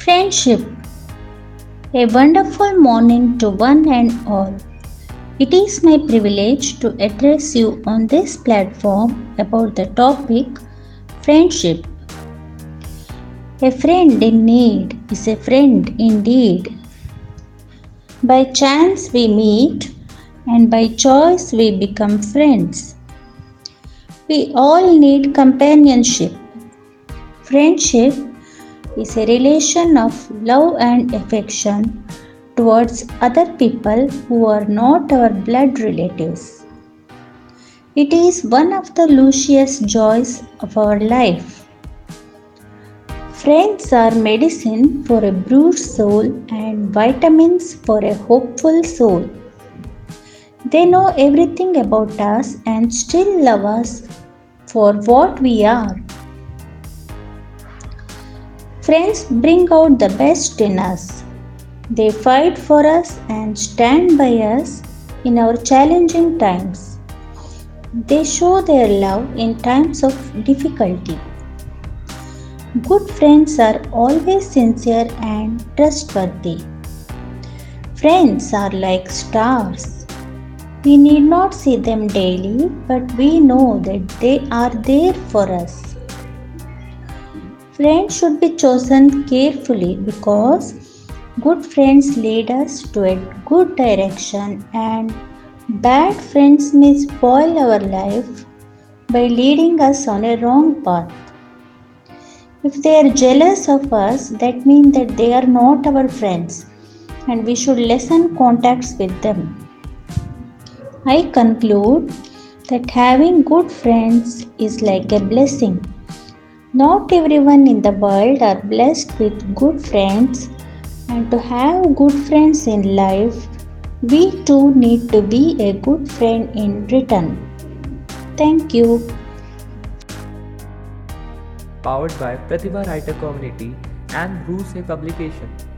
Friendship. A wonderful morning to one and all. It is my privilege to address you on this platform about the topic friendship. A friend in need is a friend indeed. By chance we meet, and by choice we become friends. We all need companionship. Friendship is a relation of love and affection towards other people who are not our blood relatives. It is one of the luscious joys of our life. Friends are medicine for a bruised soul and vitamins for a hopeful soul. They know everything about us and still love us for what we are. Friends bring out the best in us. They fight for us and stand by us in our challenging times. They show their love in times of difficulty. Good friends are always sincere and trustworthy. Friends are like stars. We need not see them daily, but we know that they are there for us. Friends should be chosen carefully because good friends lead us to a good direction and bad friends may spoil our life by leading us on a wrong path. If they are jealous of us, that means that they are not our friends and we should lessen contacts with them. I conclude that having good friends is like a blessing. Not everyone in the world are blessed with good friends, and to have good friends in life, we too need to be a good friend in return. Thank you. Powered by Pratibha Writer Community and Bruce A Publication.